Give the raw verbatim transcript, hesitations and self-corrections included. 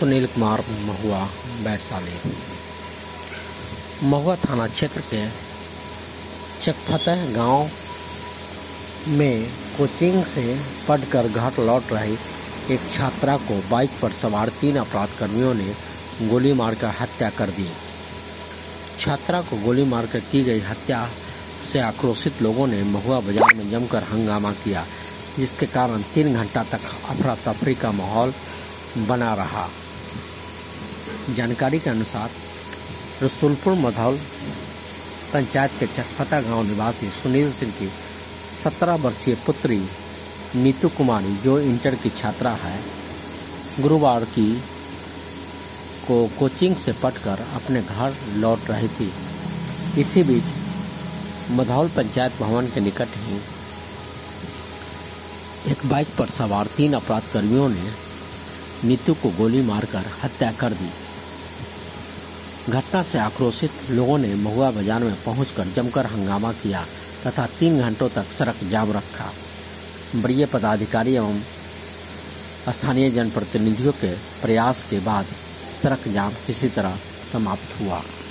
सुनील कुमार, महुआ, वैशाली। महुआ थाना क्षेत्र के चकफतेह गांव में कोचिंग से पढ़कर घर लौट रही एक छात्रा को बाइक पर सवार तीन अपराध कर्मियों ने गोली मारकर हत्या कर दी। छात्रा को गोली मारकर की गई हत्या से आक्रोशित लोगों ने महुआ बाजार में जमकर हंगामा किया, जिसके कारण तीन घंटा तक अफरा तफरी का माहौल बना रहा। जानकारी के अनुसार रसूलपुर मधौल पंचायत के चकफतेह गांव निवासी सुनील सिंह की सत्रह वर्षीय पुत्री नीतू कुमारी, जो इंटर की छात्रा है, गुरुवार की को कोचिंग से पढ़कर अपने घर लौट रही थी। इसी बीच मधौल पंचायत भवन के निकट ही एक बाइक पर सवार तीन अपराध कर्मियों ने नीतू को गोली मारकर हत्या कर दी। घटना से आक्रोशित लोगों ने महुआ बाजार में पहुंचकर जमकर हंगामा किया तथा तीन घंटों तक सड़क जाम रखा। वरीय पदाधिकारी एवं स्थानीय जनप्रतिनिधियों के प्रयास के बाद सड़क जाम किसी तरह समाप्त हुआ।